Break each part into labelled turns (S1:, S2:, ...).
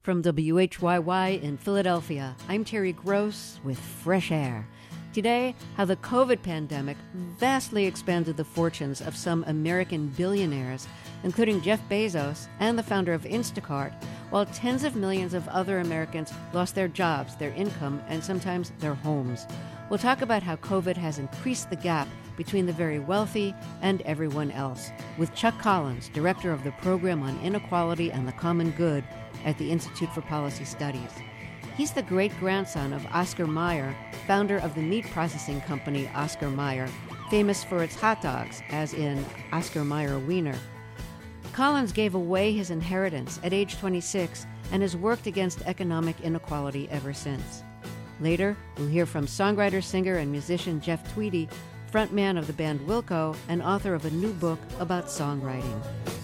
S1: From WHYY in Philadelphia, I'm Terry Gross with Fresh Air. Today, how the COVID pandemic vastly expanded the fortunes of some American billionaires, including Jeff Bezos and the founder of Instacart, while tens of millions of other Americans lost their jobs, their income, and sometimes their homes. We'll talk about how COVID has increased the gap between the very wealthy and everyone else, with Chuck Collins, director of the Program on Inequality and the Common Good at the Institute for Policy Studies. He's the great-grandson of Oscar Mayer, founder of the meat processing company Oscar Mayer, famous for its hot dogs, as in Oscar Mayer Wiener. Collins gave away his inheritance at age 26 and has worked against economic inequality ever since. Later, we'll hear from songwriter, singer, and musician Jeff Tweedy, frontman of the band Wilco and author of a new book about songwriting.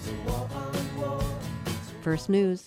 S1: First News.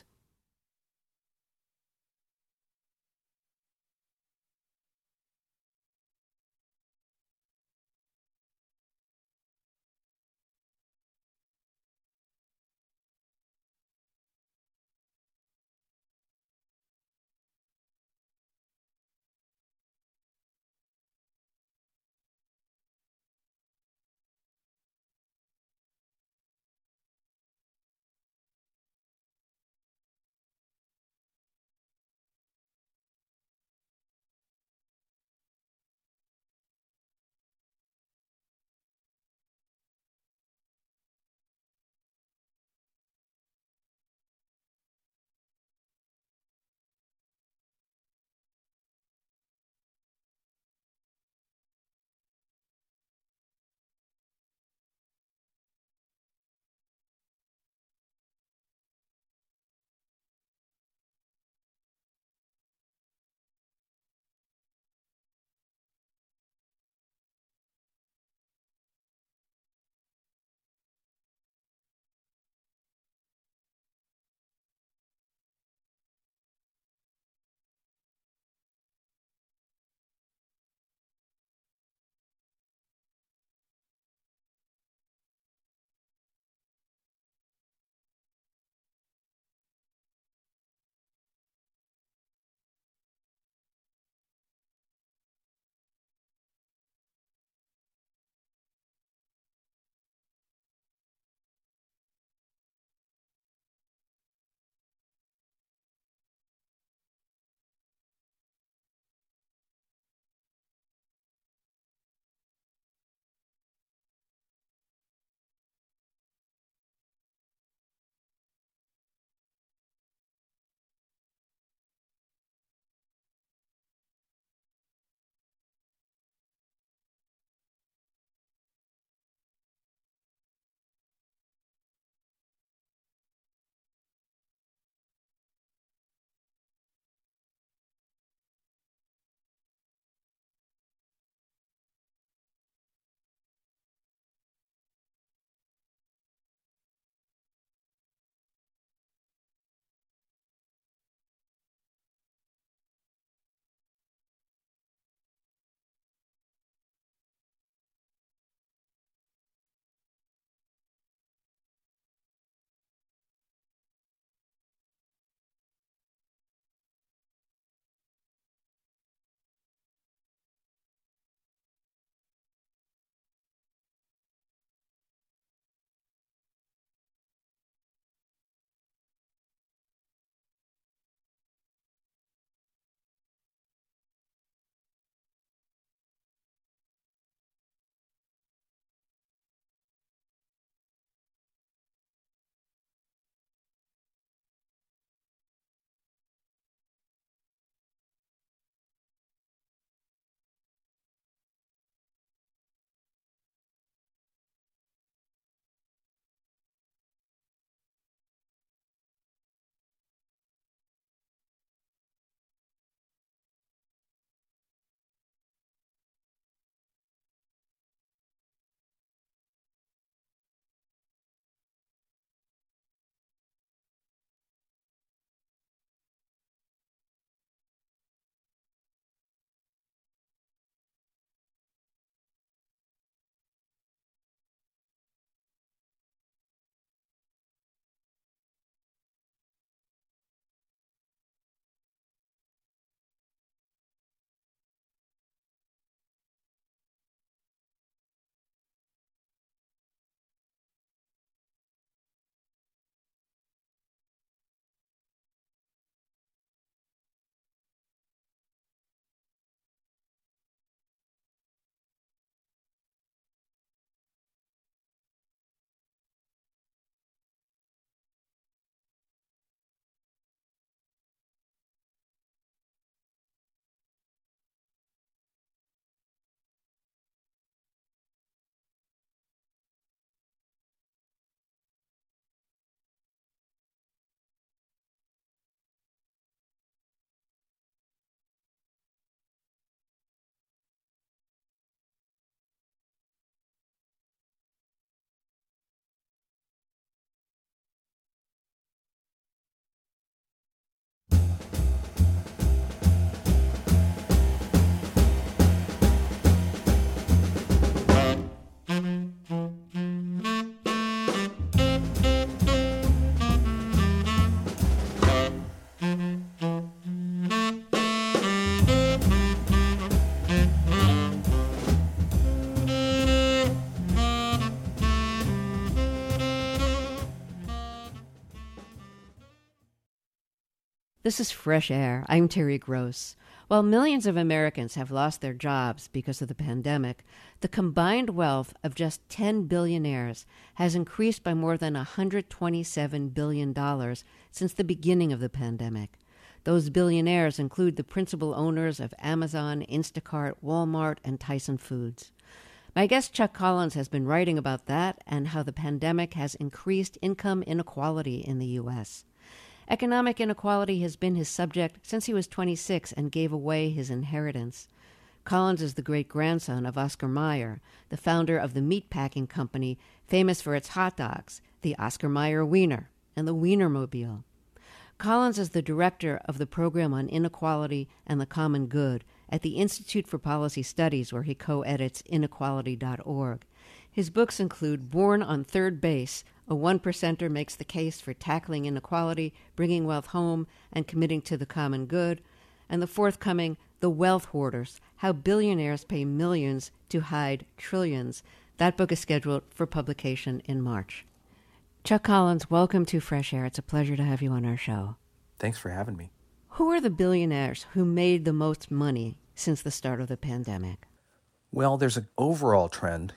S1: This is Fresh Air. I'm Terry Gross. While millions of Americans have lost their jobs because of the pandemic, the combined wealth of just 10 billionaires has increased by more than $127 billion since the beginning of the pandemic. Those billionaires include the principal owners of Amazon, Instacart, Walmart, and Tyson Foods. My guest Chuck Collins has been writing about that and how the pandemic has increased income inequality in the U.S. Economic inequality has been his subject since he was 26 and gave away his inheritance. Collins is the great-grandson of Oscar Mayer, the founder of the meatpacking company famous for its hot dogs, the Oscar Mayer Wiener, and the Wienermobile. Collins is the director of the Program on Inequality and the Common Good at the Institute for Policy Studies, where he co-edits inequality.org. His books include Born on Third Base, A One-Percenter Makes the Case for Tackling Inequality, Bringing Wealth Home, and Committing to the Common Good, and the forthcoming The Wealth Hoarders, How Billionaires Pay Millions to Hide Trillions. That book is scheduled for publication in March. Chuck Collins, welcome to Fresh Air. It's a pleasure to have you on our show.
S2: Thanks for having me.
S1: Who are the billionaires who made the most money since the start of the pandemic?
S2: Well, there's an overall trend.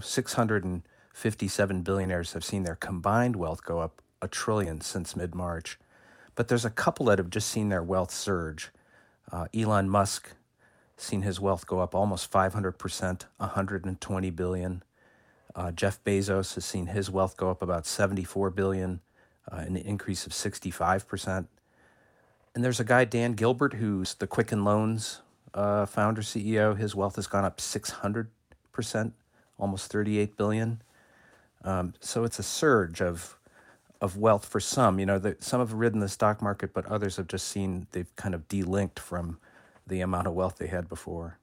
S2: 657 billionaires have seen their combined wealth go up $1 trillion since mid-March. But there's a couple that have just seen their wealth surge. Elon Musk seen his wealth go up almost 500%, $120 billion. Jeff Bezos has seen his wealth go up about $74 billion, an increase of 65%. And there's a guy, Dan Gilbert, who's the Quicken Loans founder, CEO. His wealth has gone up 600%, almost $38 billion. So it's a surge of wealth for some. Some have ridden the stock market, but others have just seen they've kind of delinked from the amount of wealth they had before.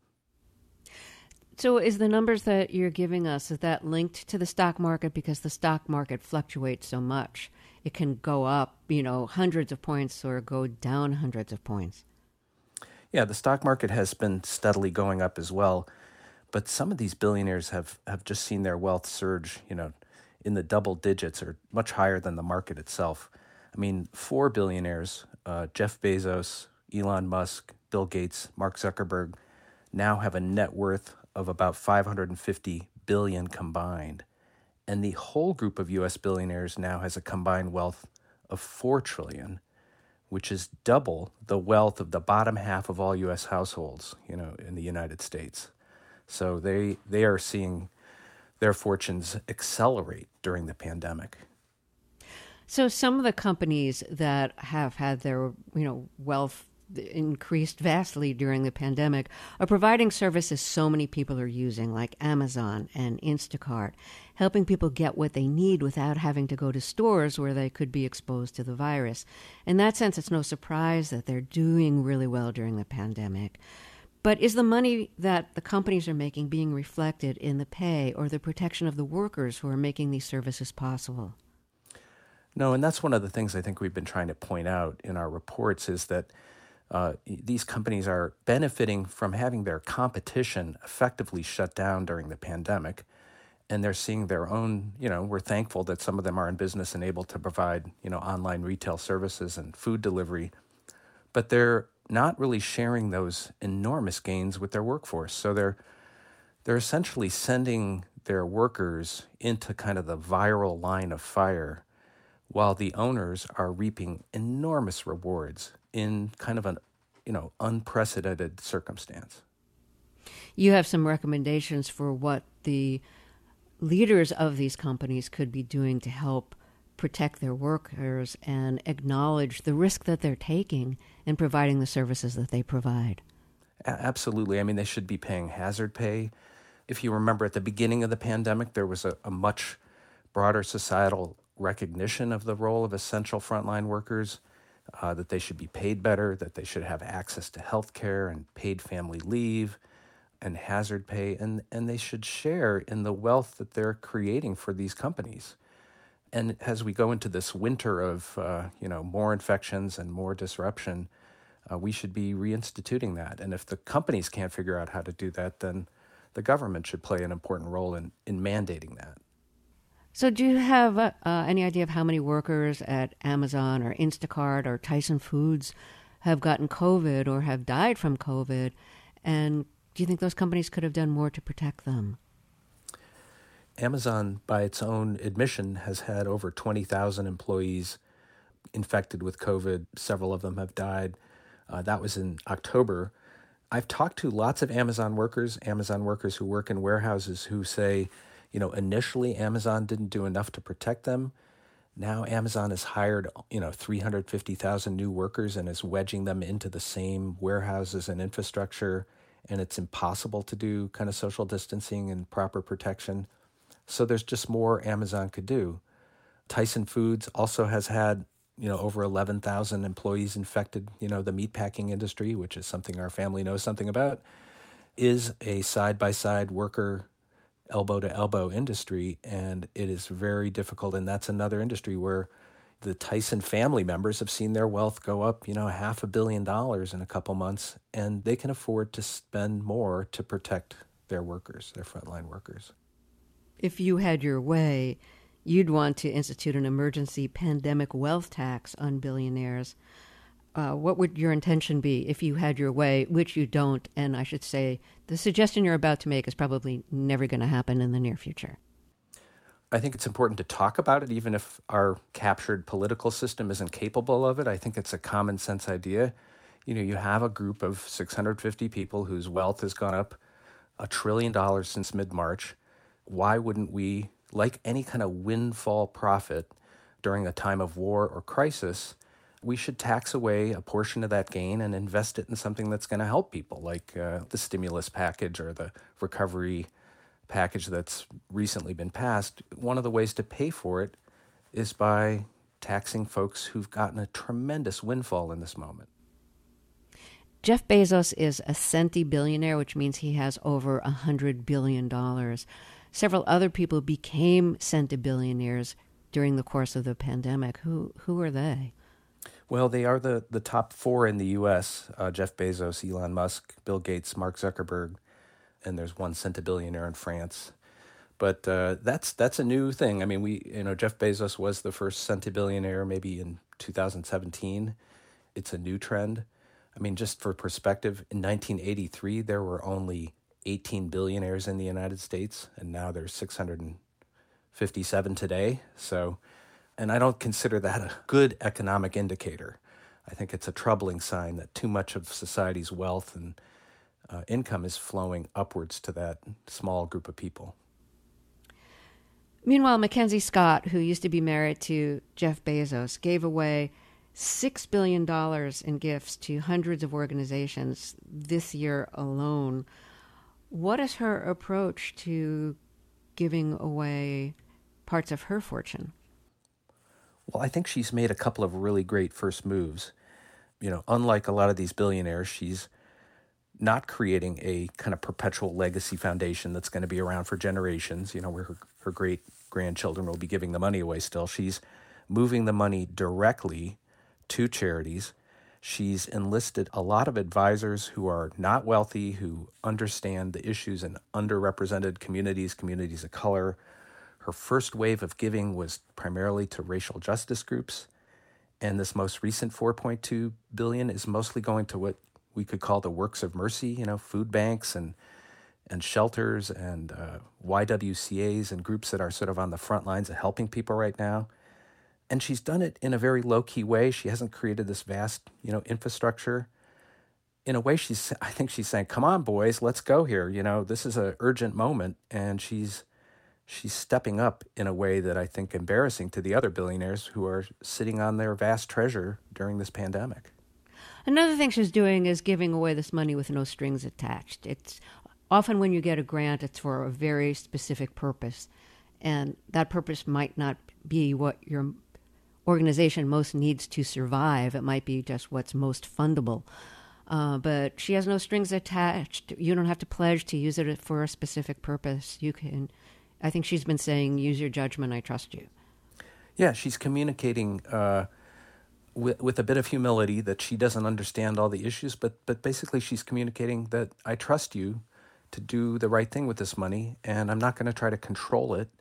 S1: So is the numbers that you're giving us, is that linked to the stock market? Because the stock market fluctuates so much. It can go up, hundreds of points or go down hundreds of points.
S2: Yeah, the stock market has been steadily going up as well. But some of these billionaires have just seen their wealth surge, in the double digits or much higher than the market itself. I mean, 4 billionaires, Jeff Bezos, Elon Musk, Bill Gates, Mark Zuckerberg, now have a net worth of about $550 billion combined. And the whole group of U.S. billionaires now has a combined wealth of $4 trillion, which is double the wealth of the bottom half of all U.S. households, in the United States. So they are seeing their fortunes accelerate during the pandemic.
S1: So some of the companies that have had their, wealth increased vastly during the pandemic are providing services so many people are using, like Amazon and Instacart, helping people get what they need without having to go to stores where they could be exposed to the virus. In that sense, it's no surprise that they're doing really well during the pandemic. But is the money that the companies are making being reflected in the pay or the protection of the workers who are making these services possible?
S2: No, and that's one of the things I think we've been trying to point out in our reports is that these companies are benefiting from having their competition effectively shut down during the pandemic. And they're seeing their own, we're thankful that some of them are in business and able to provide, online retail services and food delivery. But they're not really sharing those enormous gains with their workforce. So they're essentially sending their workers into kind of the viral line of fire while the owners are reaping enormous rewards in kind of an, unprecedented circumstance.
S1: You have some recommendations for what the leaders of these companies could be doing to help protect their workers and acknowledge the risk that they're taking in providing the services that they provide.
S2: Absolutely. I mean, they should be paying hazard pay. If you remember at the beginning of the pandemic, there was a much broader societal recognition of the role of essential frontline workers, that they should be paid better, that they should have access to health care and paid family leave and hazard pay, and they should share in the wealth that they're creating for these companies. And as we go into this winter of, more infections and more disruption, we should be reinstituting that. And if the companies can't figure out how to do that, then the government should play an important role in mandating that.
S1: So do you have any idea of how many workers at Amazon or Instacart or Tyson Foods have gotten COVID or have died from COVID. And do you think those companies could have done more to protect them?
S2: Amazon, by its own admission, has had over 20,000 employees infected with COVID. Several of them have died. That was in October. I've talked to lots of Amazon workers who work in warehouses who say, initially Amazon didn't do enough to protect them. Now Amazon has hired, 350,000 new workers and is wedging them into the same warehouses and infrastructure, and it's impossible to do kind of social distancing and proper protection. So there's just more Amazon could do. Tyson Foods also has had, over 11,000 employees infected. The meatpacking industry, which is something our family knows something about, is a side-by-side worker, elbow-to-elbow industry, and it is very difficult. And that's another industry where the Tyson family members have seen their wealth go up, $500 million in a couple months, and they can afford to spend more to protect their workers, their frontline workers.
S1: If you had your way, you'd want to institute an emergency pandemic wealth tax on billionaires. What would your intention be if you had your way, which you don't? And I should say, the suggestion you're about to make is probably never going to happen in the near future.
S2: I think it's important to talk about it, even if our captured political system isn't capable of it. I think it's a common sense idea. You have a group of 650 people whose wealth has gone up $1 trillion since mid-March. Why wouldn't we, like any kind of windfall profit during a time of war or crisis, we should tax away a portion of that gain and invest it in something that's going to help people, like the stimulus package or the recovery package that's recently been passed. One of the ways to pay for it is by taxing folks who've gotten a tremendous windfall in this moment.
S1: Jeff Bezos is a centibillionaire, which means he has over $100 billion. Several other people became centibillionaires during the course of the pandemic. Who are they?
S2: Well, they are the top four in the U.S., Jeff Bezos, Elon Musk, Bill Gates, Mark Zuckerberg, and there's one centibillionaire in France. But that's a new thing. I mean, Jeff Bezos was the first centibillionaire maybe in 2017. It's a new trend. I mean, just for perspective, in 1983, there were only 18 billionaires in the United States, and now there's 657 today. So, and I don't consider that a good economic indicator. I think it's a troubling sign that too much of society's wealth and income is flowing upwards to that small group of people.
S1: Meanwhile, Mackenzie Scott, who used to be married to Jeff Bezos, gave away $6 billion in gifts to hundreds of organizations this year alone. What is her approach to giving away parts of her fortune?
S2: Well, I think she's made a couple of really great first moves. Unlike a lot of these billionaires, she's not creating a kind of perpetual legacy foundation that's going to be around for generations, where her great-grandchildren will be giving the money away still. She's moving the money directly to charities. She's enlisted a lot of advisors who are not wealthy, who understand the issues in underrepresented communities of color. Her first wave of giving was primarily to racial justice groups. And this most recent $4.2 billion is mostly going to what we could call the works of mercy, food banks and shelters and YWCAs and groups that are sort of on the front lines of helping people right now. And she's done it in a very low-key way. She hasn't created this vast, infrastructure. In a way, I think she's saying, come on, boys, let's go here. This is an urgent moment. And she's stepping up in a way that I think embarrassing to the other billionaires who are sitting on their vast treasure during this pandemic.
S1: Another thing she's doing is giving away this money with no strings attached. It's often when you get a grant, it's for a very specific purpose. And that purpose might not be what your organization most needs to survive. It might be just what's most fundable. But she has no strings attached. You don't have to pledge to use it for a specific purpose. I think she's been saying, use your judgment, I trust you.
S2: Yeah, she's communicating with a bit of humility that she doesn't understand all the issues, but basically she's communicating that I trust you to do the right thing with this money, and I'm not going to try to control it.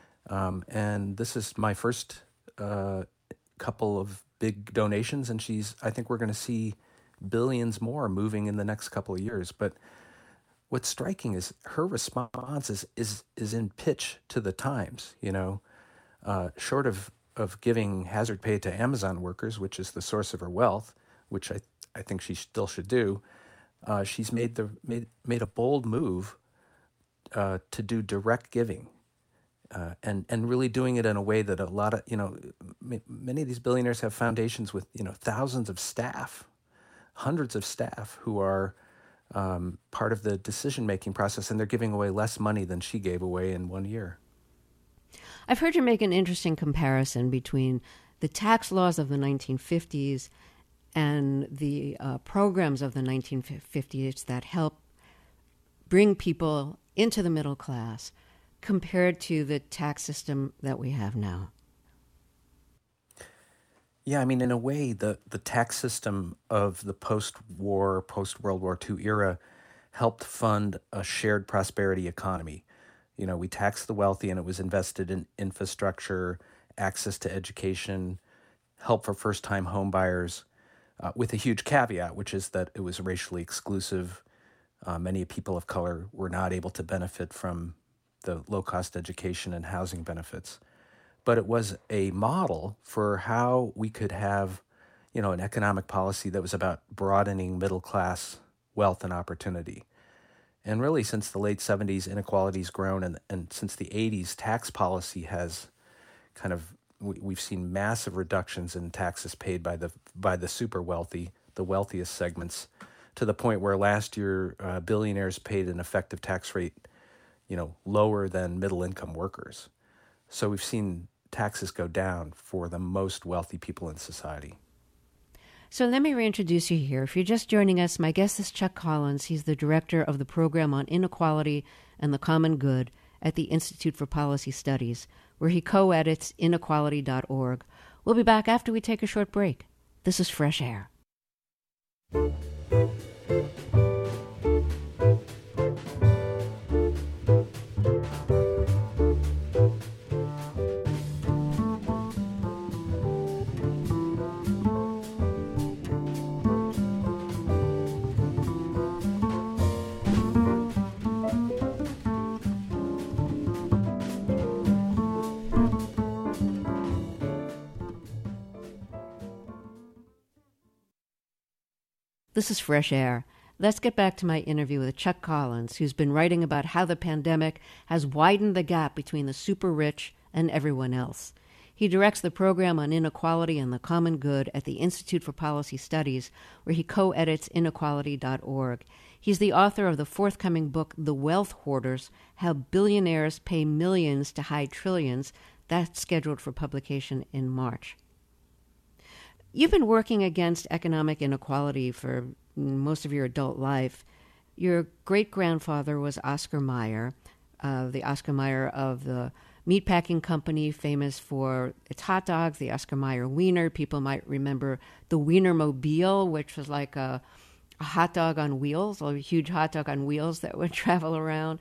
S2: And this is my first couple of big donations, and I think we're going to see billions more moving in the next couple of years. But what's striking is her response is in pitch to the times. Short of giving hazard pay to Amazon workers, which is the source of her wealth, which I think she still should do. She's made a bold move to do direct giving, and really doing it in a way that a lot of many of these billionaires have foundations with thousands of staff, hundreds of staff who are part of the decision-making process, and they're giving away less money than she gave away in 1 year.
S1: I've heard you make an interesting comparison between the tax laws of the 1950s and the programs of the 1950s that help bring people into the middle class compared to the tax system that we have now.
S2: Yeah, I mean, in a way, the tax system of the post-war, post-World War II era helped fund a shared prosperity economy. We taxed the wealthy, and it was invested in infrastructure, access to education, help for first-time home buyers, with a huge caveat, which is that it was racially exclusive. Many people of color were not able to benefit from the low-cost education and housing benefits. But it was a model for how we could have, an economic policy that was about broadening middle-class wealth and opportunity. And really, since the late 70s, inequality's grown, and since the 80s, tax policy has we've seen massive reductions in taxes paid by the super wealthy, the wealthiest segments, to the point where last year billionaires paid an effective tax rate, lower than middle-income workers. So we've seen taxes go down for the most wealthy people in society.
S1: So let me reintroduce you here. If you're just joining us, my guest is Chuck Collins. He's the director of the program on inequality and the common good at the Institute for Policy Studies, where he co-edits inequality.org. We'll be back after we take a short break. This is Fresh Air. This is Fresh Air. Let's get back to my interview with Chuck Collins, who's been writing about how the pandemic has widened the gap between the super rich and everyone else. He directs the program on inequality and the common good at the Institute for Policy Studies, where he co-edits inequality.org. He's the author of the forthcoming book, The Wealth Hoarders, How Billionaires Pay Millions to Hide Trillions. That's scheduled for publication in March. You've been working against economic inequality for most of your adult life. Your great-grandfather was Oscar Mayer, the Oscar Mayer of the meatpacking company famous for its hot dogs, the Oscar Mayer Wiener. People might remember the Wienermobile, which was like a hot dog on wheels, or a huge hot dog on wheels that would travel around.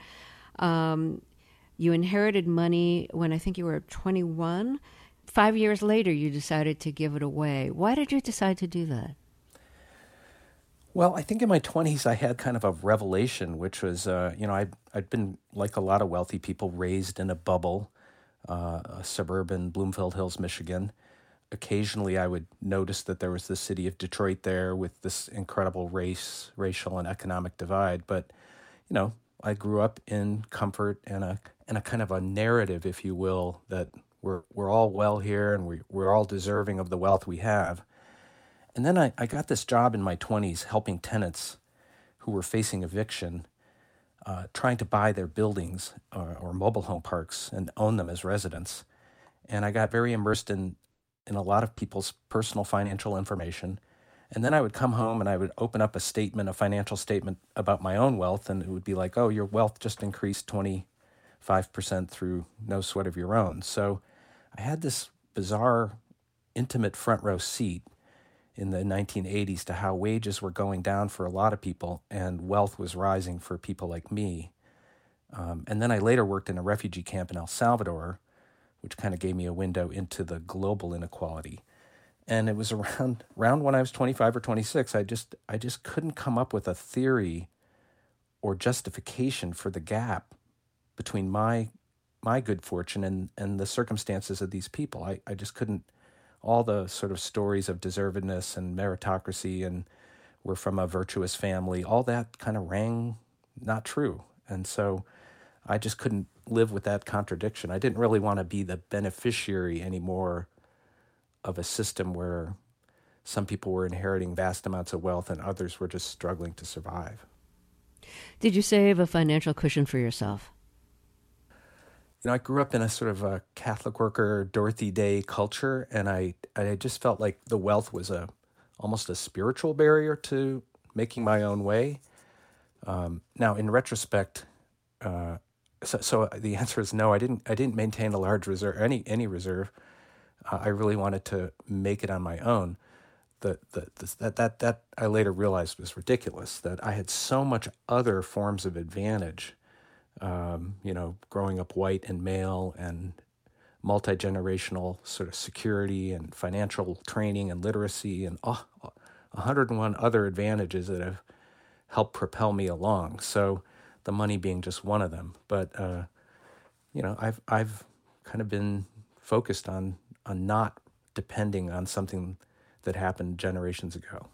S1: You inherited money when I think you were 21. 5 years later, you decided to give it away. Why did you decide to do that?
S2: Well, I think in my 20s, I had kind of a revelation, which was, I'd been, like a lot of wealthy people, raised in a bubble, a suburban Bloomfield Hills, Michigan. Occasionally, I would notice that there was the city of Detroit there with this incredible racial and economic divide. But, I grew up in comfort and a kind of a narrative, if you will, that we're all well here and we're all deserving of the wealth we have. And then I got this job in my 20s helping tenants who were facing eviction, trying to buy their buildings or mobile home parks and own them as residents. And I got very immersed in a lot of people's personal financial information. And then I would come home and I would open up a financial statement about my own wealth, and it would be like, oh, your wealth just increased 25% through no sweat of your own. So I had this bizarre, intimate front row seat in the 1980s to how wages were going down for a lot of people and wealth was rising for people like me. And then I later worked in a refugee camp in El Salvador, which kind of gave me a window into the global inequality. And it was around when I was 25 or 26, I just couldn't come up with a theory or justification for the gap between my good fortune and the circumstances of these people. I just couldn't, all the sort of stories of deservedness and meritocracy and we're from a virtuous family, all that kind of rang not true. And so I just couldn't live with that contradiction. I didn't really want to be the beneficiary anymore of a system where some people were inheriting vast amounts of wealth and others were just struggling to survive.
S1: Did you save a financial cushion for yourself?
S2: I grew up in a sort of a Catholic worker, Dorothy Day culture, and I just felt like the wealth was almost a spiritual barrier to making my own way. Now, in retrospect, so the answer is no. I didn't maintain a large reserve, any reserve. I really wanted to make it on my own. That I later realized was ridiculous. That I had so much other forms of advantage. Growing up white and male and multi-generational sort of security and financial training and literacy and 101 other advantages that have helped propel me along. So the money being just one of them. But, I've kind of been focused on not depending on something that happened generations ago.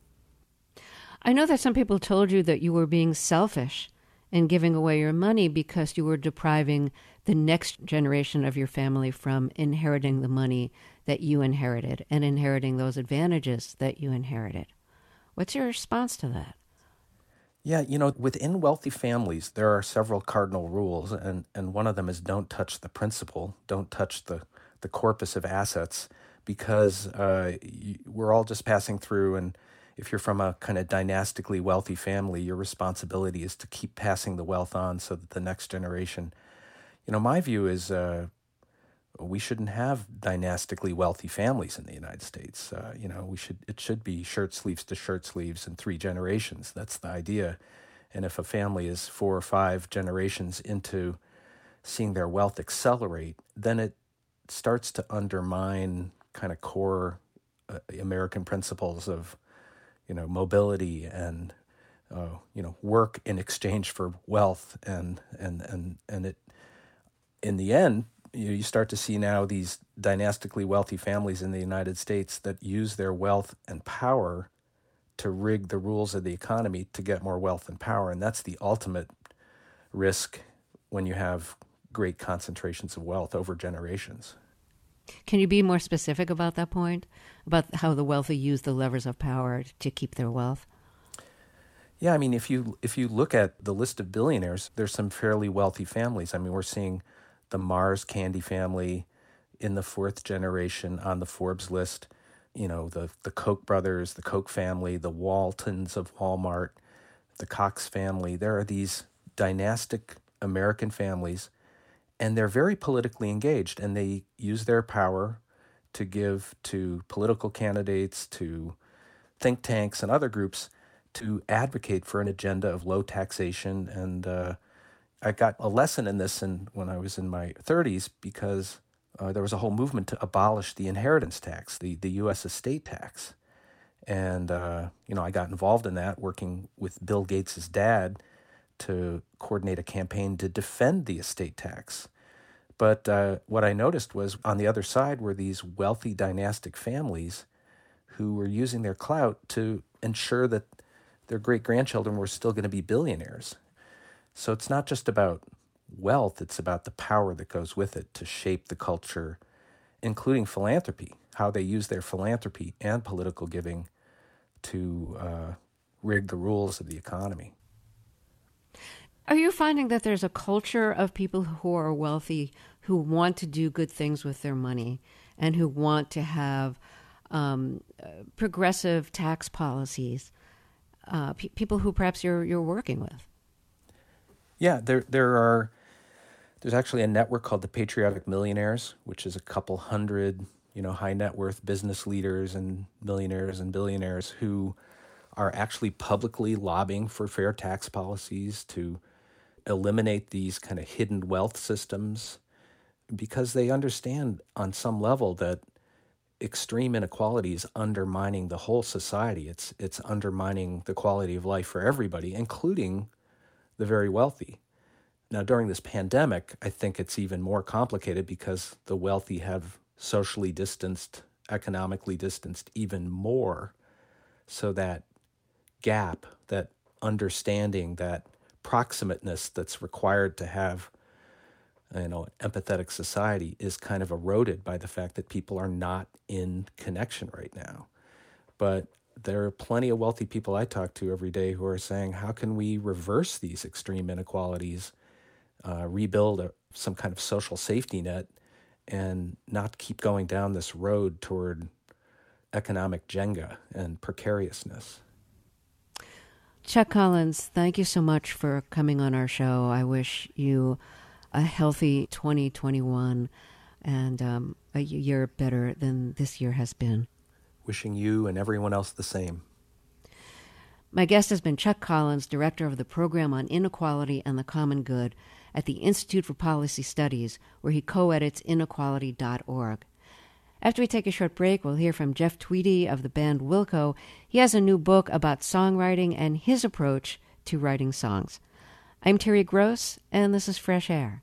S1: I know that some people told you that you were being selfish in giving away your money because you were depriving the next generation of your family from inheriting the money that you inherited and inheriting those advantages that you inherited. What's your response to that?
S2: Yeah, within wealthy families, there are several cardinal rules, and one of them is don't touch the principal, don't touch the corpus of assets, because we're all just passing through, and if you're from a kind of dynastically wealthy family, your responsibility is to keep passing the wealth on so that the next generation, my view is we shouldn't have dynastically wealthy families in the United States. It should be shirt sleeves to shirt sleeves in 3 generations. That's the idea. And if a family is 4 or 5 generations into seeing their wealth accelerate, then it starts to undermine kind of core American principles of, mobility and, work in exchange for wealth. And it, in the end, you start to see now these dynastically wealthy families in the United States that use their wealth and power to rig the rules of the economy to get more wealth and power. And that's the ultimate risk when you have great concentrations of wealth over generations.
S1: Can you be more specific about that point, about how the wealthy use the levers of power to keep their wealth?
S2: Yeah, I mean, if you look at the list of billionaires, there's some fairly wealthy families. I mean, we're seeing the Mars Candy family in the 4th generation on the Forbes list. The Koch brothers, the Koch family, the Waltons of Walmart, the Cox family. There are these dynastic American families, and they're very politically engaged, and they use their power to give to political candidates, to think tanks and other groups to advocate for an agenda of low taxation. And I got a lesson in this when I was in my 30s because there was a whole movement to abolish the inheritance tax, the U.S. estate tax. And, I got involved in that, working with Bill Gates' dad to coordinate a campaign to defend the estate tax. But what I noticed was on the other side were these wealthy dynastic families who were using their clout to ensure that their great-grandchildren were still going to be billionaires. So it's not just about wealth, it's about the power that goes with it to shape the culture, including philanthropy, how they use their philanthropy and political giving to rig the rules of the economy.
S1: Are you finding that there's a culture of people who are wealthy who want to do good things with their money and who want to have progressive tax policies, people who perhaps you're working with?
S2: Yeah, there's actually a network called the Patriotic Millionaires, which is a couple hundred, high net worth business leaders and millionaires and billionaires who are actually publicly lobbying for fair tax policies to eliminate these kind of hidden wealth systems, because they understand on some level that extreme inequality is undermining the whole society. It's undermining the quality of life for everybody, including the very wealthy. Now, during this pandemic, I think it's even more complicated because the wealthy have socially distanced, economically distanced even more. So that gap, that understanding, that proximateness that's required to have, empathetic society is kind of eroded by the fact that people are not in connection right now. But there are plenty of wealthy people I talk to every day who are saying, how can we reverse these extreme inequalities, rebuild some kind of social safety net, and not keep going down this road toward economic Jenga and precariousness?
S1: Chuck Collins, thank you so much for coming on our show. I wish you a healthy 2021 and a year better than this year has been.
S2: Wishing you and everyone else the same.
S1: My guest has been Chuck Collins, director of the Program on Inequality and the Common Good at the Institute for Policy Studies, where he co-edits inequality.org. After we take a short break, we'll hear from Jeff Tweedy of the band Wilco. He has a new book about songwriting and his approach to writing songs. I'm Terry Gross, and this is Fresh Air.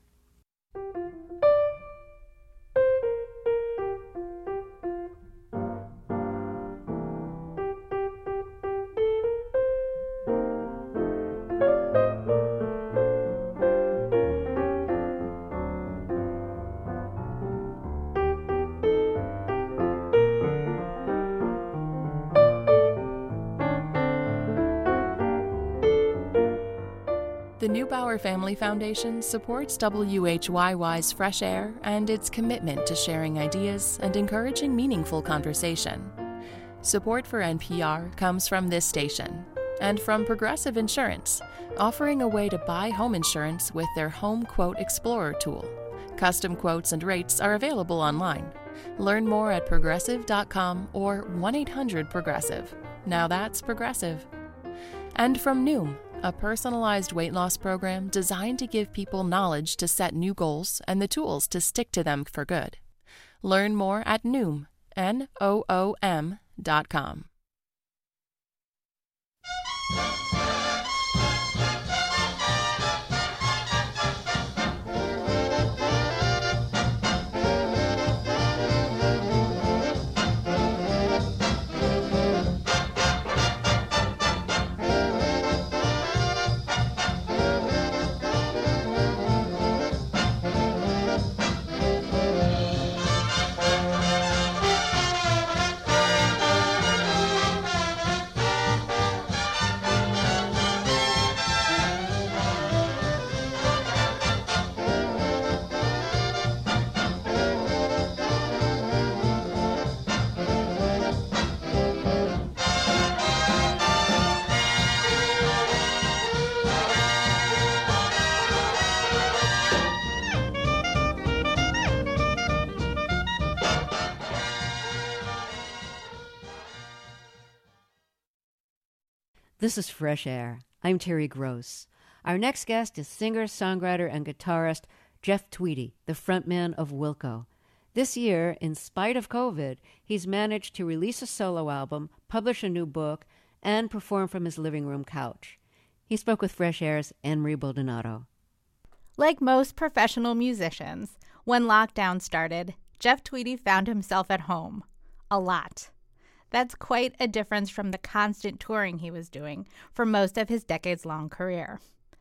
S3: The Neubauer Family Foundation supports WHYY's Fresh Air and its commitment to sharing ideas and encouraging meaningful conversation. Support for NPR comes from this station and from Progressive Insurance, offering a way to buy home insurance with their Home Quote Explorer tool. Custom quotes and rates are available online. Learn more at progressive.com or 1-800-PROGRESSIVE. Now that's Progressive. And from Noom, a personalized weight loss program designed to give people knowledge to set new goals and the tools to stick to them for good. Learn more at Noom, NOOM.com.
S1: This is Fresh Air. I'm Terry Gross. Our next guest is singer, songwriter, and guitarist Jeff Tweedy, the frontman of Wilco. This year, in spite of COVID, he's managed to release a solo album, publish a new book, and perform from his living room couch. He spoke with Fresh Air's Anne-Marie Baldonado.
S4: Like most professional musicians, when lockdown started, Jeff Tweedy found himself at home. A lot. That's quite a difference from the constant touring he was doing for most of his decades-long career.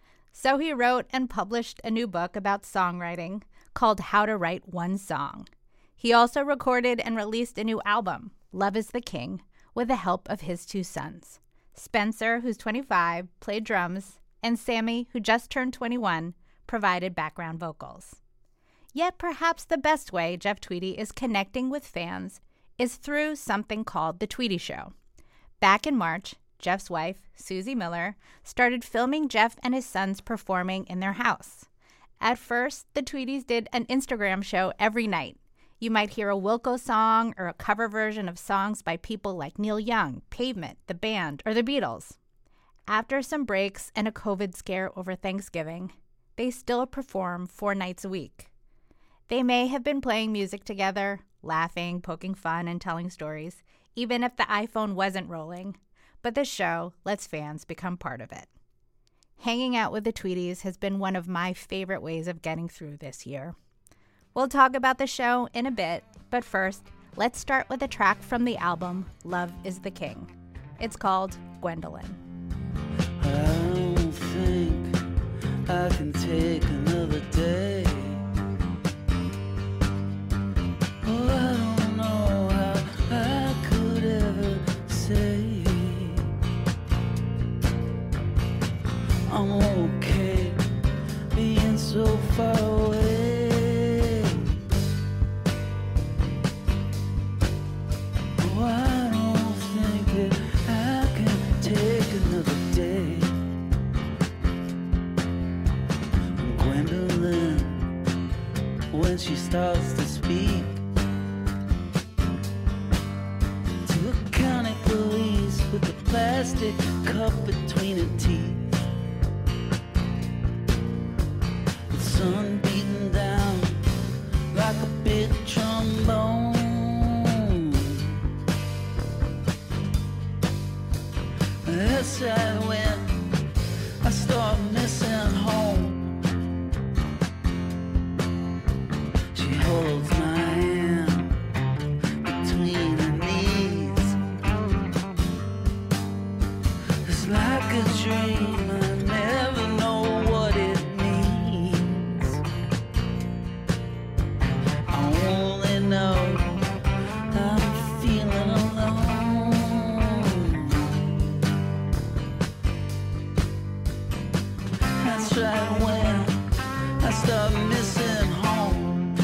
S4: So he wrote and published a new book about songwriting called How to Write One Song. He also recorded and released a new album, Love is the King, with the help of his two sons. Spencer, who's 25, played drums, and Sammy, who just turned 21, provided background vocals. Yet perhaps the best way Jeff Tweedy is connecting with fans is through something called The Tweedy Show. Back in March, Jeff's wife, Susie Miller, started filming Jeff and his sons performing in their house. At first, the Tweedies did an Instagram show every night. You might hear a Wilco song or a cover version of songs by people like Neil Young, Pavement, The Band, or The Beatles. After some breaks and a COVID scare over Thanksgiving, they still perform 4 nights a week. They may have been playing music together, laughing, poking fun, and telling stories, even if the iPhone wasn't rolling. But the show lets fans become part of it. Hanging out with the Tweedies has been one of my favorite ways of getting through this year. We'll talk about the show in a bit, but first, let's start with a track from the album Love is the King. It's called Gwendolyn.
S5: I don't think I can take another day. Oh, I don't know how I could ever say I'm okay being so far away. Oh, I don't think that I can take another day. Gwendolyn, when she starts to speak to a county police with a plastic cup between her teeth. Sun beating down like a big trombone. That's right when I start missing home. She holds my hand between her knees. It's like a dream, I never know what it means. I only know I'm feeling alone. That's right when I start missing home.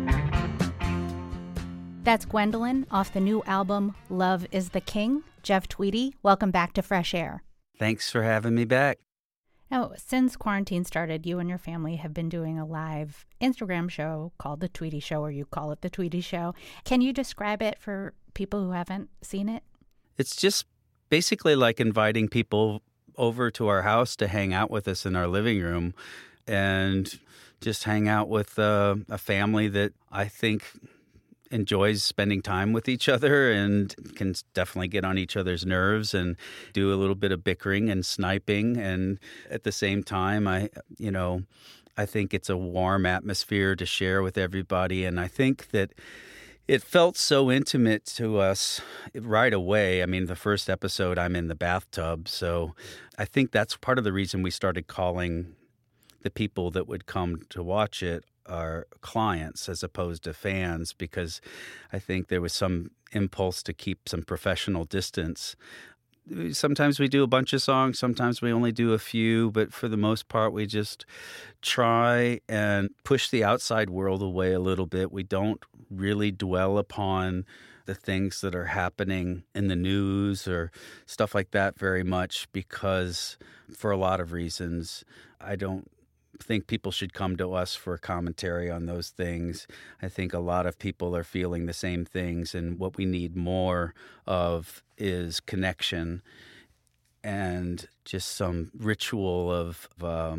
S4: That's Gwendolyn off the new album Love is the King. Jeff Tweedy, welcome back to Fresh Air.
S5: Thanks for having me back.
S4: Now, since quarantine started, you and your family have been doing a live Instagram show called The Tweedy Show, or you call it The Tweedy Show. Can you describe it for people who haven't seen it?
S5: It's just basically like inviting people over to our house to hang out with us in our living room and just hang out with a family that I think enjoys spending time with each other and can definitely get on each other's nerves and do a little bit of bickering and sniping. And at the same time, I think it's a warm atmosphere to share with everybody. And I think that it felt so intimate to us right away. I mean, the first episode, I'm in the bathtub. So I think that's part of the reason we started calling the people that would come to watch it our clients as opposed to fans, because I think there was some impulse to keep some professional distance. Sometimes we do a bunch of songs, sometimes we only do a few, but for the most part, we just try and push the outside world away a little bit. We don't really dwell upon the things that are happening in the news or stuff like that very much, because for a lot of reasons, I don't think people should come to us for commentary on those things. I think a lot of people are feeling the same things, and what we need more of is connection and just some ritual of,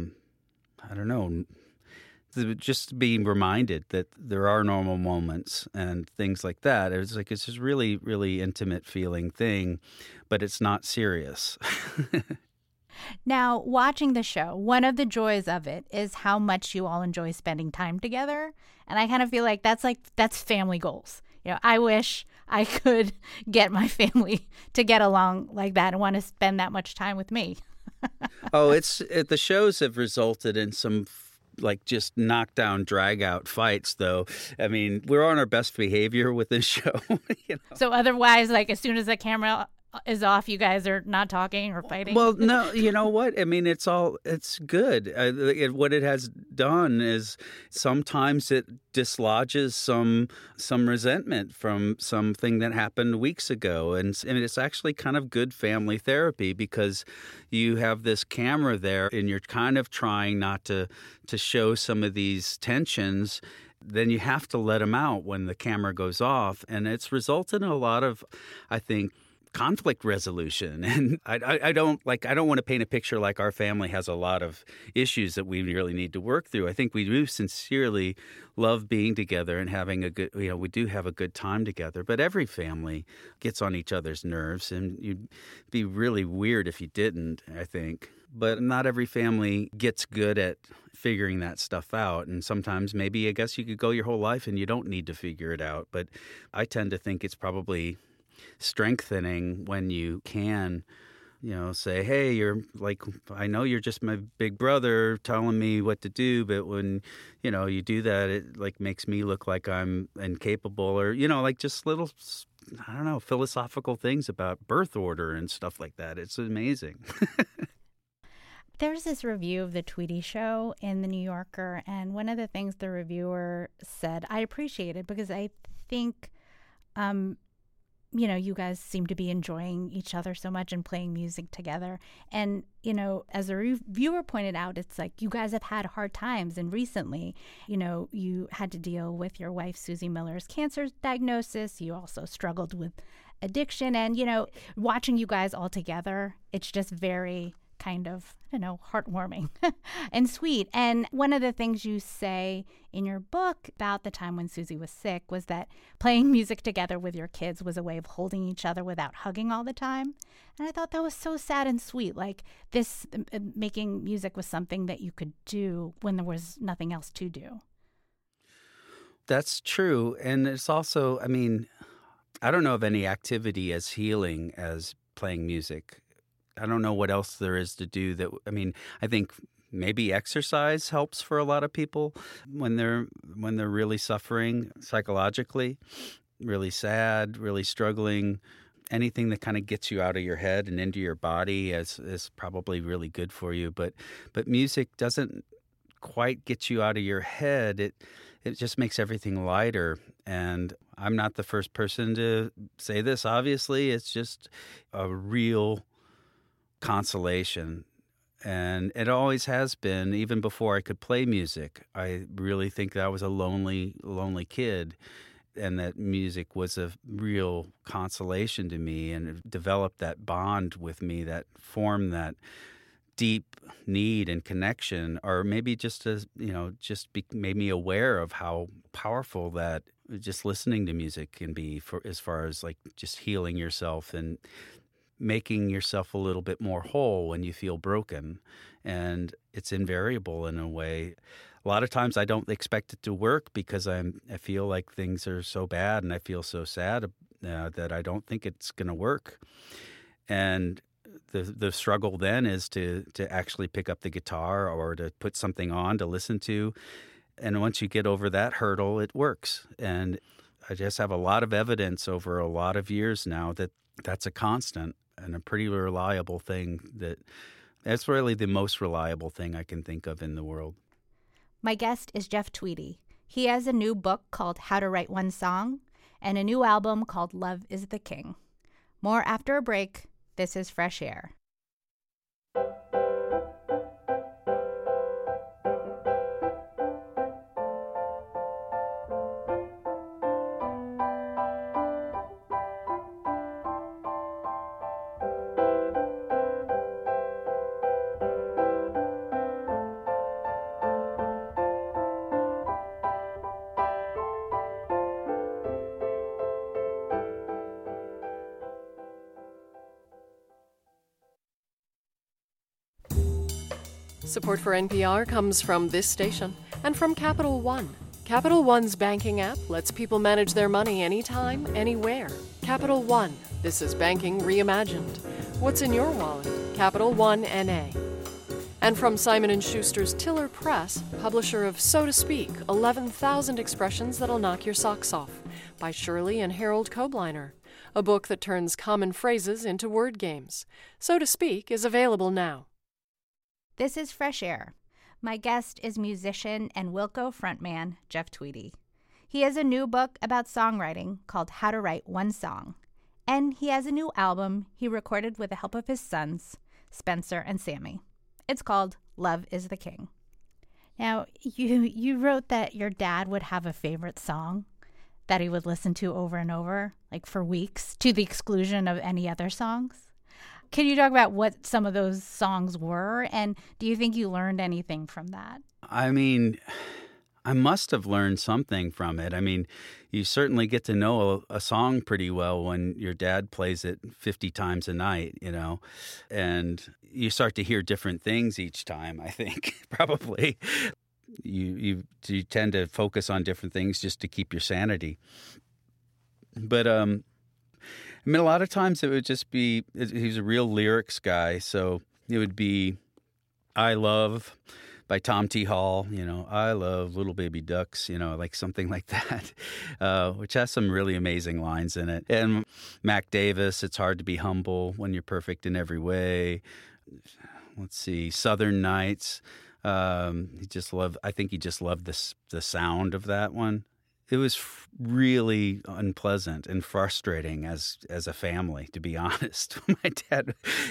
S5: just being reminded that there are normal moments and things like that. It's this really, really intimate feeling thing, but it's not serious.
S4: Now, watching the show, one of the joys of it is how much you all enjoy spending time together. And I kind of feel like that's family goals. You know, I wish I could get my family to get along like that and want to spend that much time with me.
S5: The shows have resulted in some just knockdown, drag out fights, though. I mean, we're on our best behavior with this show.
S4: So otherwise, as soon as the camera is off, you guys are not talking or fighting?
S5: Well, no, you know what? I mean, it's good. What it has done is sometimes it dislodges some resentment from something that happened weeks ago. And it's actually kind of good family therapy, because you have this camera there and you're kind of trying not to show some of these tensions. Then you have to let them out when the camera goes off. And it's resulted in a lot of, I think, conflict resolution. And I don't want to paint a picture like our family has a lot of issues that we really need to work through. I think we do sincerely love being together and having a good, we do have a good time together. But every family gets on each other's nerves, and you'd be really weird if you didn't, I think. But not every family gets good at figuring that stuff out. And sometimes maybe, I guess you could go your whole life and you don't need to figure it out. But I tend to think it's probably strengthening when you can, say, hey, you're like, I know you're just my big brother telling me what to do, but when, you do that, it like makes me look like I'm incapable, or, like just little, I don't know, philosophical things about birth order and stuff like that. It's amazing.
S4: There's this review of the Tweety Show in The New Yorker, and one of the things the reviewer said I appreciated, because I think, you guys seem to be enjoying each other so much and playing music together. And, as the reviewer pointed out, it's like you guys have had hard times. And recently, you had to deal with your wife, Susie Miller's cancer diagnosis. You also struggled with addiction. And, watching you guys all together, it's just very kind of, heartwarming and sweet. And one of the things you say in your book about the time when Susie was sick was that playing music together with your kids was a way of holding each other without hugging all the time. And I thought that was so sad and sweet. Like this, making music was something that you could do when there was nothing else to do.
S5: That's true. And it's also, I don't know of any activity as healing as playing music. I don't know what else there is to do that. I think maybe exercise helps for a lot of people when they're really suffering psychologically, really sad, really struggling. Anything that kind of gets you out of your head and into your body is probably really good for you. But music doesn't quite get you out of your head. It just makes everything lighter. And I'm not the first person to say this. Obviously, it's just a real consolation, and it always has been. Even before I could play music, I really think that I was a lonely kid, and that music was a real consolation to me, and it developed that bond with me that formed that deep need and connection, or maybe just made me aware of how powerful that just listening to music can be for as far as like just healing yourself and making yourself a little bit more whole when you feel broken. And it's invariable in a way. A lot of times I don't expect it to work because I feel like things are so bad and I feel so sad that I don't think it's going to work. And the struggle then is to actually pick up the guitar or to put something on to listen to. And once you get over that hurdle, it works. And I just have a lot of evidence over a lot of years now that that's a constant and a pretty reliable thing. That's really the most reliable thing I can think of in the world.
S4: My guest is Jeff Tweedy. He has a new book called How to Write One Song and a new album called Love is the King. More after a break. This is Fresh Air.
S6: Support for NPR comes from this station and from Capital One. Capital One's banking app lets people manage their money anytime, anywhere. Capital One. This is banking reimagined. What's in your wallet? Capital One N.A. And from Simon & Schuster's Tiller Press, publisher of So to Speak, 11,000 Expressions That'll Knock Your Socks Off, by Shirley and Harold Kobliner, a book that turns common phrases into word games. So to Speak is available now.
S4: This is Fresh Air. My guest is musician and Wilco frontman Jeff Tweedy. He has a new book about songwriting called How to Write One Song. And he has a new album he recorded with the help of his sons, Spencer and Sammy. It's called Love is the King. Now, you wrote that your dad would have a favorite song that he would listen to over and over, like for weeks, to the exclusion of any other songs. Can you talk about what some of those songs were? And do you think you learned anything from that?
S5: I mean, I must have learned something from it. I mean, you certainly get to know a song pretty well when your dad plays it 50 times a night, and you start to hear different things each time, I think, probably. You tend to focus on different things just to keep your sanity. But, I mean, a lot of times it would just be, he's a real lyrics guy, so it would be I Love by Tom T. Hall, I love little baby ducks, like something like that, which has some really amazing lines in it. And Mac Davis, It's Hard to Be Humble When You're Perfect in Every Way. Let's see, Southern Nights. I think he just loved the sound of that one. It was really unpleasant and frustrating as a family, to be honest. My dad,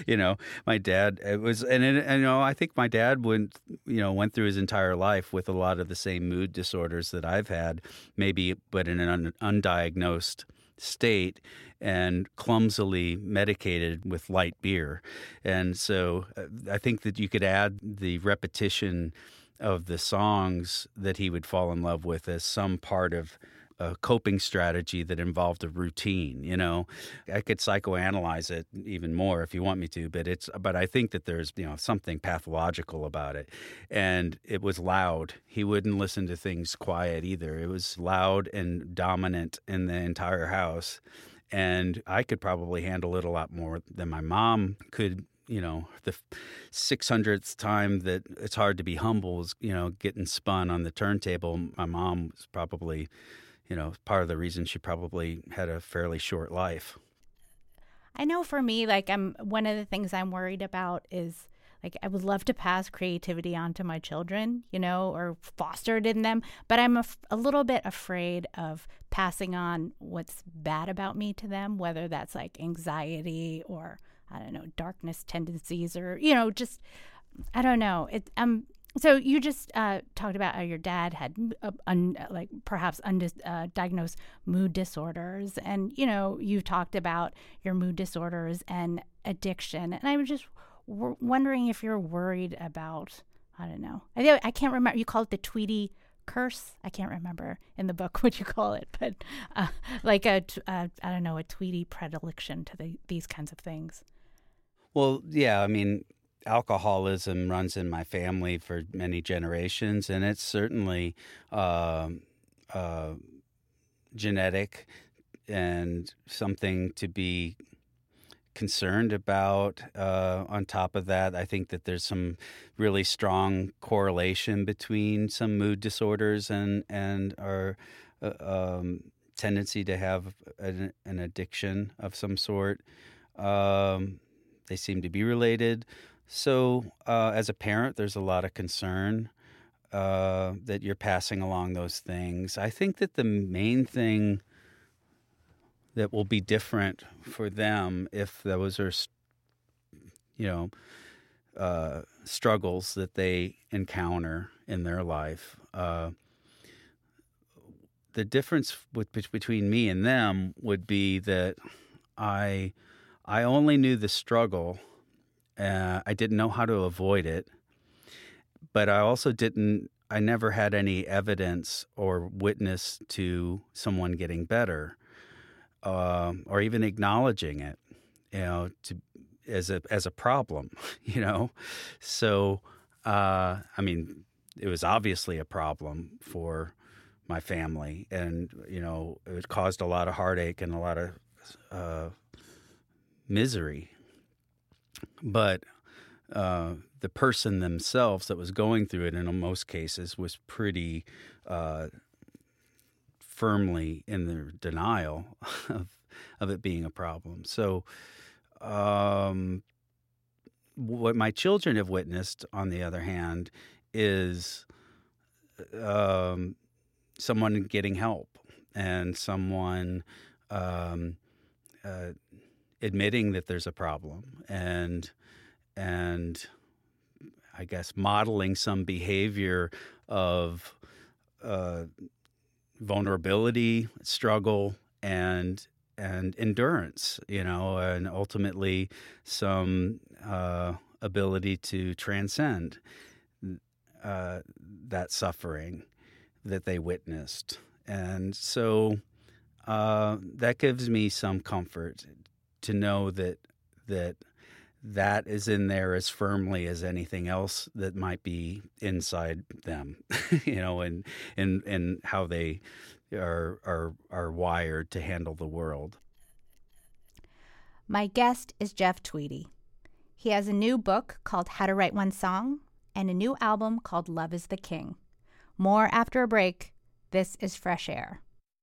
S5: it was, I think my dad went through his entire life with a lot of the same mood disorders that I've had, maybe, but in an undiagnosed state and clumsily medicated with light beer. And so I think that you could add the repetition of the songs that he would fall in love with as some part of a coping strategy that involved a routine. I could psychoanalyze it even more if you want me to, but I think that there's something pathological about it. And it was loud. He wouldn't listen to things quiet either. It was loud and dominant in the entire house. And I could probably handle it a lot more than my mom could. The 600th time that It's Hard to Be Humble was, getting spun on the turntable. My mom was probably, part of the reason she probably had a fairly short life.
S4: I know for me, one of the things I'm worried about is, I would love to pass creativity on to my children, or foster it in them. But I'm a little bit afraid of passing on what's bad about me to them, whether that's anxiety or, I don't know, darkness tendencies or, just, I don't know. So you just talked about how your dad had perhaps undiagnosed mood disorders. And, you talked about your mood disorders and addiction. And I was just wondering if you're worried about, I don't know. I can't remember. You call it the Tweety curse. I can't remember in the book what you call it. But I don't know, a Tweety predilection to these kinds of things.
S5: Well, yeah, I mean, alcoholism runs in my family for many generations, and it's certainly genetic and something to be concerned about. On top of that, I think that there's some really strong correlation between some mood disorders and our tendency to have an addiction of some sort. They seem to be related. So as a parent, there's a lot of concern that you're passing along those things. I think that the main thing that will be different for them if those are, struggles that they encounter in their life. The difference between me and them would be that I only knew the struggle. I didn't know how to avoid it, but I never had any evidence or witness to someone getting better, or even acknowledging it, as a problem, So, I mean, it was obviously a problem for my family, and, it caused a lot of heartache and a lot of misery. But the person themselves that was going through it, in most cases, was pretty firmly in their denial of it being a problem. So what my children have witnessed, on the other hand, is someone getting help and someone admitting that there's a problem and I guess modeling some behavior of vulnerability, struggle, and endurance, and ultimately some ability to transcend that suffering that they witnessed. And so that gives me some comfort to know that is in there as firmly as anything else that might be inside them, and how they are wired to handle the world.
S4: My guest is Jeff Tweedy. He has a new book called How to Write One Song and a new album called Love is the King. More after a break. This is Fresh Air.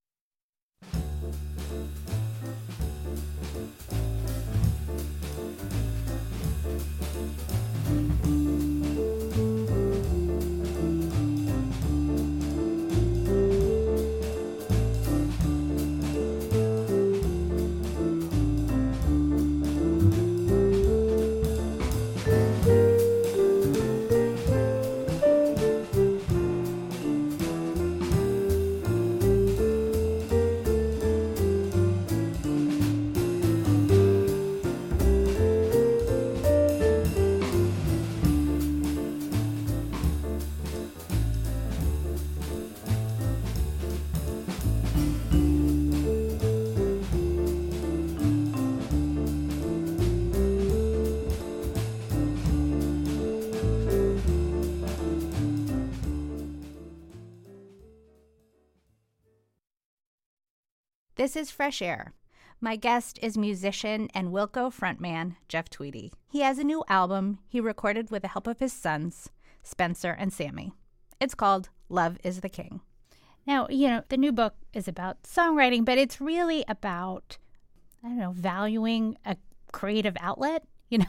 S4: This is Fresh Air. My guest is musician and Wilco frontman Jeff Tweedy. He has a new album he recorded with the help of his sons, Spencer and Sammy. It's called Love is the King. Now, the new book is about songwriting, but it's really about, valuing a creative outlet,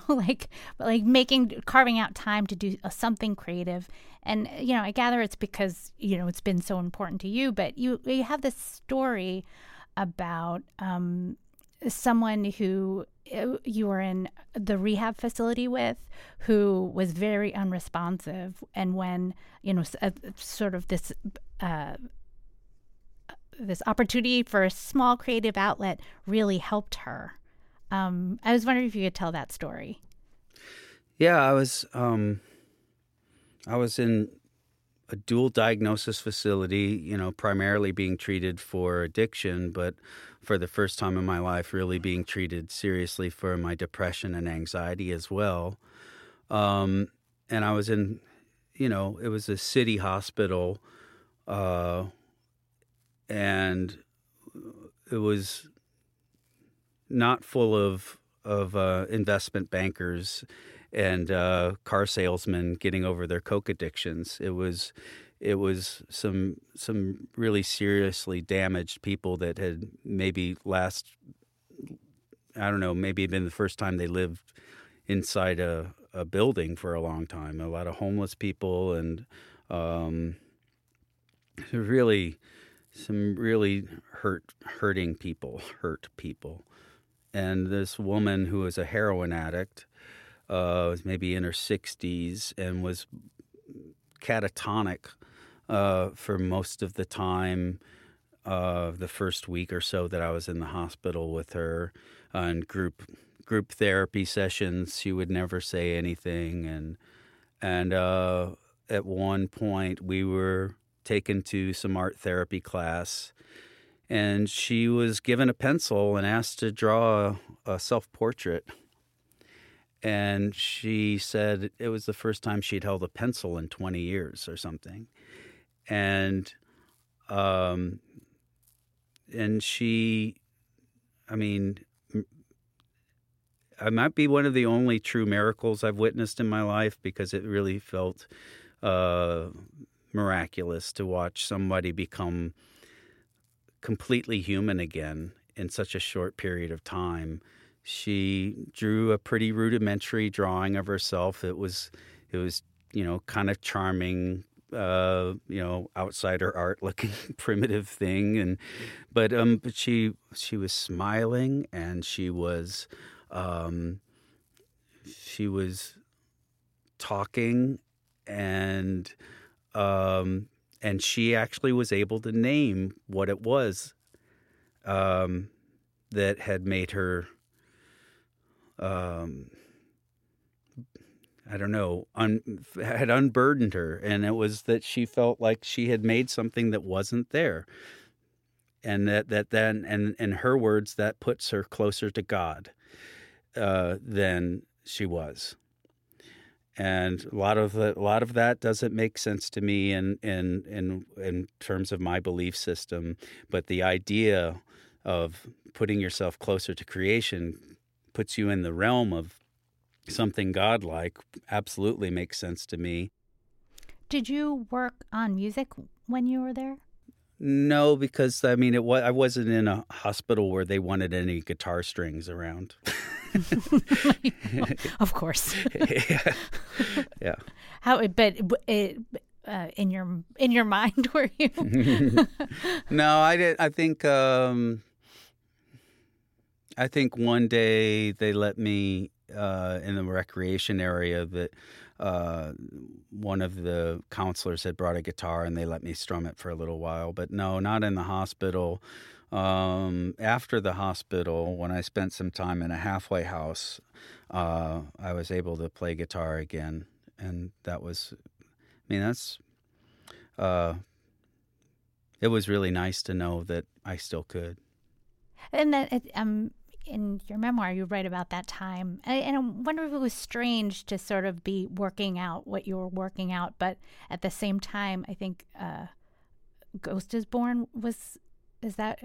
S4: carving out time to do something creative. And, I gather it's because, it's been so important to you, but you have this story about someone who you were in the rehab facility with, who was very unresponsive, and when sort of this opportunity for a small creative outlet really helped her. I was wondering if you could tell that story.
S5: Yeah, I was in a dual diagnosis facility, primarily being treated for addiction, but for the first time in my life, really being treated seriously for my depression and anxiety as well. And I was in, it was a city hospital, and it was not full of investment bankers and car salesmen getting over their coke addictions. It was some really seriously damaged people that had maybe maybe been the first time they lived inside a building for a long time. A lot of homeless people and really some really hurt people. And this woman who was a heroin addict, was maybe in her 60s and was catatonic for most of the time, the first week or so that I was in the hospital with her, and group therapy sessions. She would never say anything, and at one point we were taken to some art therapy class, and she was given a pencil and asked to draw a self-portrait. And she said it was the first time she'd held a pencil in 20 years or something. And she, I might be one of the only true miracles I've witnessed in my life, because it really felt miraculous to watch somebody become completely human again in such a short period of time. She drew a pretty rudimentary drawing of herself. It was kind of charming, outsider art looking primitive thing. But she was smiling, and she was talking, and and she actually was able to name what it was that had made her, I don't know, had unburdened her. And it was that she felt like she had made something that wasn't there. And that then, and in her words, that puts her closer to God than she was. And a lot of that doesn't make sense to me in terms of my belief system. But the idea of putting yourself closer to creation puts you in the realm of something godlike. Absolutely makes sense to me.
S4: Did you work on music when you were there?
S5: No, because I mean, I wasn't in a hospital where they wanted any guitar strings around.
S4: Of course.
S5: Yeah.
S4: How? But in your mind, were you?
S5: No, I did. I think one day they let me in the recreation area that one of the counselors had brought a guitar and they let me strum it for a little while. But no, not in the hospital. After the hospital, when I spent some time in a halfway house, I was able to play guitar again. And that was, it was really nice to know that I still could.
S4: And that in your memoir, you write about that time. And I wonder if it was strange to sort of be working out what you were working out, but at the same time, I think Ghost is Born was. Is that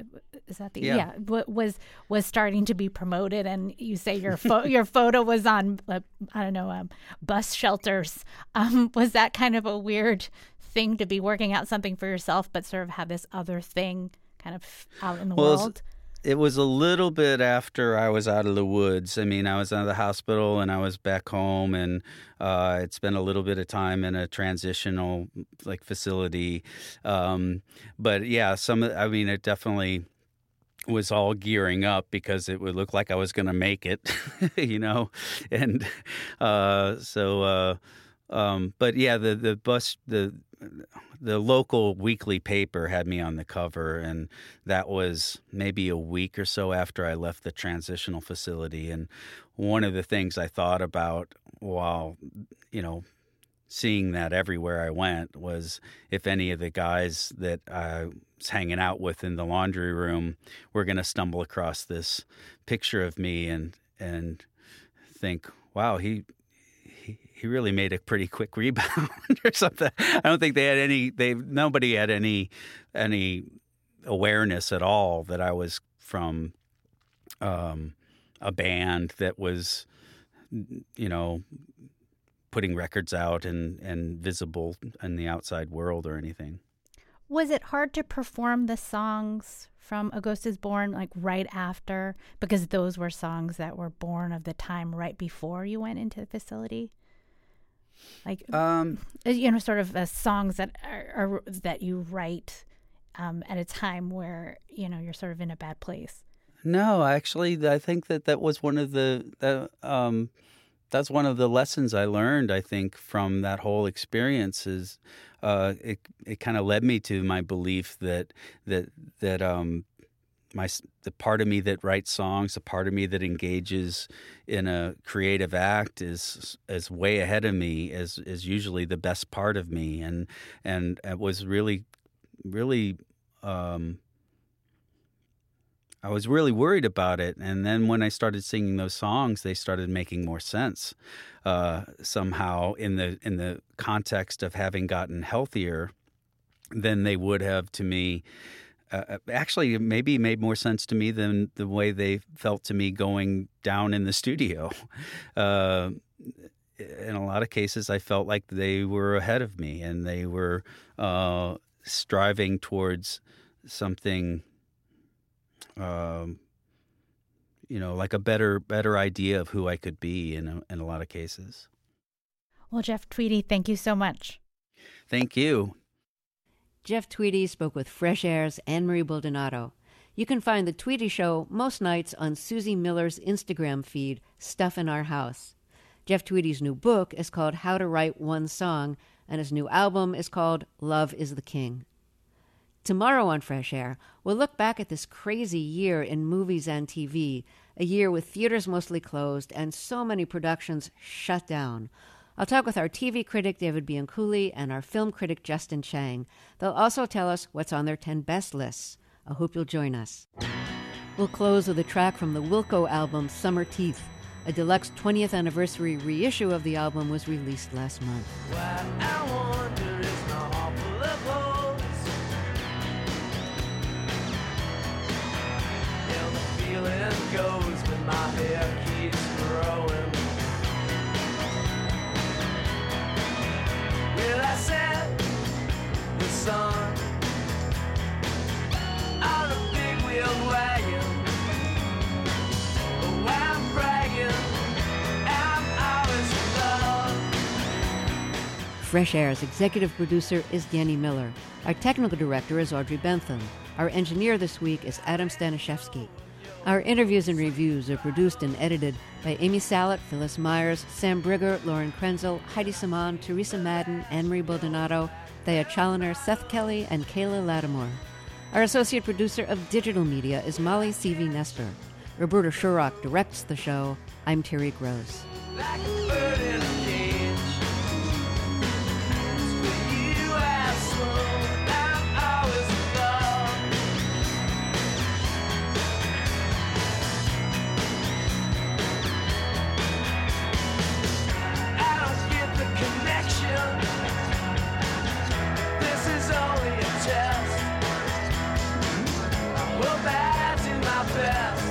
S4: was starting to be promoted, and you say your photo was on bus shelters. Was that kind of a weird thing to be working out something for yourself, but sort of have this other thing kind of out in the world?
S5: It was a little bit after I was out of the woods. I mean, I was out of the hospital and I was back home, and I'd spent a little bit of time in a transitional facility. But yeah, it definitely was all gearing up because it would look like I was going to make it, and but yeah, the local weekly paper had me on the cover, and that was maybe a week or so after I left the transitional facility. And one of the things I thought about while, seeing that everywhere I went was if any of the guys that I was hanging out with in the laundry room were going to stumble across this picture of me and think, wow, he really made a pretty quick rebound or something. I don't think nobody had any awareness at all that I was from a band that was, putting records out and visible in the outside world or anything.
S4: Was it hard to perform the songs from A Ghost is Born right after? Because those were songs that were born of the time right before you went into the facility? Sort of songs that are that you write at a time where you're sort of in a bad place.
S5: No, actually, I think that was one of that's one of the lessons I learned. I think from that whole experience is it kind of led me to my belief that the part of me that writes songs, the part of me that engages in a creative act is way ahead of me, is usually the best part of me, and it was really I was really worried about it. And then when I started singing those songs, they started making more sense somehow in the context of having gotten healthier than they would have to me. Actually, maybe made more sense to me than the way they felt to me going down in the studio. In a lot of cases, I felt like they were ahead of me and they were striving towards something, like a better idea of who I could be in a lot of cases.
S4: Well, Jeff Tweedy, thank you so much.
S5: Thank you.
S1: Jeff Tweedy spoke with Fresh Air's Anne-Marie Baldonado. You can find The Tweedy Show most nights on Susie Miller's Instagram feed, Stuff in Our House. Jeff Tweedy's new book is called How to Write One Song, and his new album is called Love is the King. Tomorrow on Fresh Air, we'll look back at this crazy year in movies and TV, a year with theaters mostly closed and so many productions shut down. I'll talk with our TV critic David Bianculli and our film critic Justin Chang. They'll also tell us what's on their 10 best lists. I hope you'll join us. We'll close with a track from the Wilco album Summer Teeth. A deluxe 20th anniversary reissue of the album was released last month.
S7: Goes when my hair keeps growing. Well, I said the sun on a big wheel wagon. Oh, I'm bragging, I'm always in love.
S1: Fresh Air's executive producer is Danny Miller. Our technical director is Audrey Bentham. Our engineer this week is Adam Staniszewski. Our interviews and reviews are produced and edited by Amy Salet, Phyllis Myers, Sam Brigger, Lauren Krenzel, Heidi Saman, Teresa Madden, Anne-Marie Baldonado, Thea Challoner, Seth Kelly, and Kayla Lattimore. Our associate producer of digital media is Molly C.V. Nestor. Roberta Shurock directs the show. I'm Terry Gross.
S7: Like a bird in a cage. With you as slow, I'm always in love. I don't get the connection. This is only a test. I hope I do my best.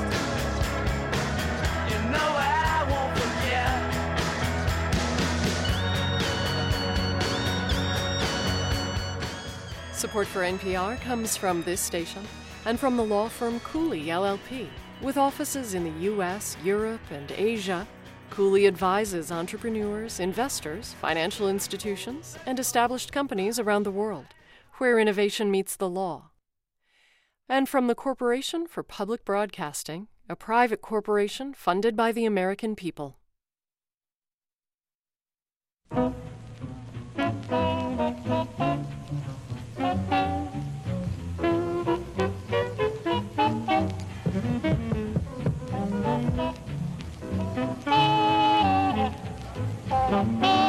S7: You know I won't forget.
S6: Support for NPR comes from this station and from the law firm Cooley LLP. With offices in the U.S., Europe, and Asia, Cooley advises entrepreneurs, investors, financial institutions, and established companies around the world, where innovation meets the law. And from the Corporation for Public Broadcasting, a private corporation funded by the American people.
S7: Thank you.